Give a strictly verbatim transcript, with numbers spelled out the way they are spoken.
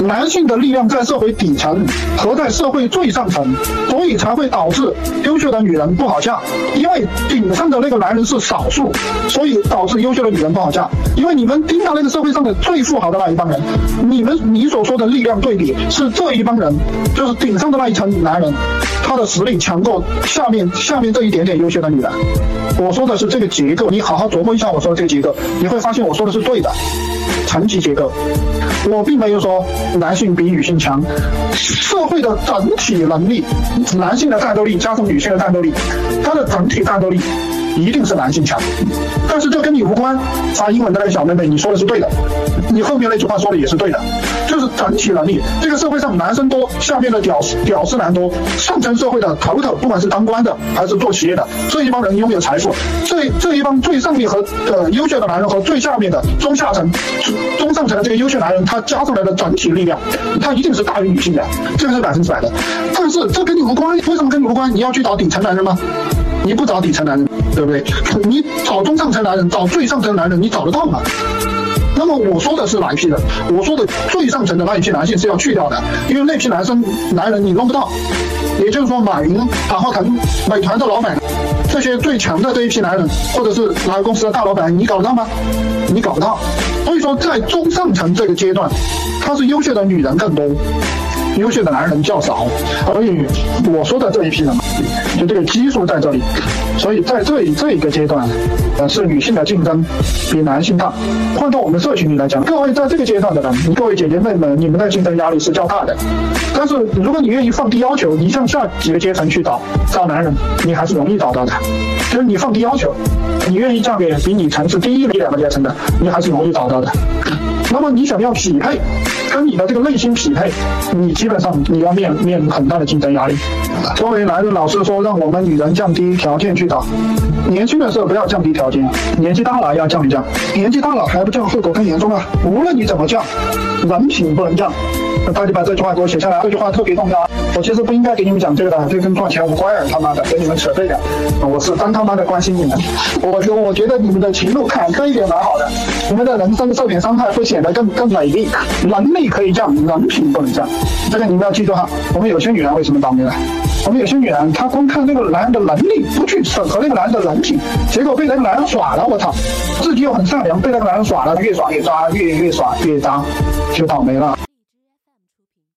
男性的力量在社会底层和在社会最上层，所以才会导致优秀的女人不好嫁。因为顶上的那个男人是少数，所以导致优秀的女人不好嫁。因为你们盯到那个社会上的最富豪的那一帮人，你们你所说的力量对比是这一帮人，就是顶上的那一层男人，他的实力强过下面下面这一点点优秀的女人。我说的是这个结构，你好好琢磨一下我说的这个结构，你会发现我说的是对的。层级结构，我并没有说男性比女性强，社会的整体能力，男性的战斗力加上女性的战斗力，它的整体战斗力一定是男性强，但是这跟你无关。发英文的那个小妹妹，你说的是对的，你后面那句话说的也是对的，就是整体能力。这个社会上男生多，下面的屌丝屌丝男多，上层社会的头头，不管是当官的还是做企业的，这一帮人拥有财富，这这一帮最上面和呃优秀的男人和最下面的中下层、中上层的这个优秀男人，他加上来的整体力量，他一定是大于女性的，这个是百分之百的。但是这跟你无关，为什么跟你无关？你要去找顶层男人吗？你不找底层男人，对不对？你找中上层男人，找最上层男人，你找得到吗？那么我说的是哪一批人？我说的最上层的那一批男性是要去掉的，因为那批男生男人你弄不到。也就是说，马云、马化腾、美团的老板，这些最强的这一批男人，或者是哪个公司的大老板，你搞得到吗？你搞不到。所以说，在中上层这个阶段，他是优秀的女人更多，优秀的男人较少。所以我说的这一批人，就这个基数在这里。所以在这这一个阶段，呃，是女性的竞争比男性大。换到我们社群里来讲，各位在这个阶段的人，各位姐姐妹们，你们的竞争压力是较大的。但是如果你愿意放低要求，你向下几个阶层去找找男人，你还是容易找到的。就是你放低要求，你愿意嫁给比你层次低一两个阶层的，你还是容易找到的。那么你想要匹配，跟你的这个内心匹配，你基本上你要面面临很大的竞争压力。作为男人，老师说让我们女人降低条件去找，年轻的时候不要降低条件，年纪大了要降一降，年纪大了还不降，后果更严重啊！无论你怎么降，人品不能降。大家把这句话给我写下来，这句话特别重要。我其实不应该给你们讲这个的，这跟赚钱无关儿，他妈的跟你们扯这个，我是真他妈的关心你们。我说我觉得你们的情路坎坷一点蛮好的，你们的人生受点伤害会显得更更美丽。能力可以降，人品不能降，这个你们要记住哈。我们有些女人为什么倒霉了？我们有些女人她光看那个男人的能力，不去审核那个男人的人品，结果被那个男人耍了，我操！自己又很善良，被那个男人耍了，越耍越渣，越越耍越渣，就倒霉了。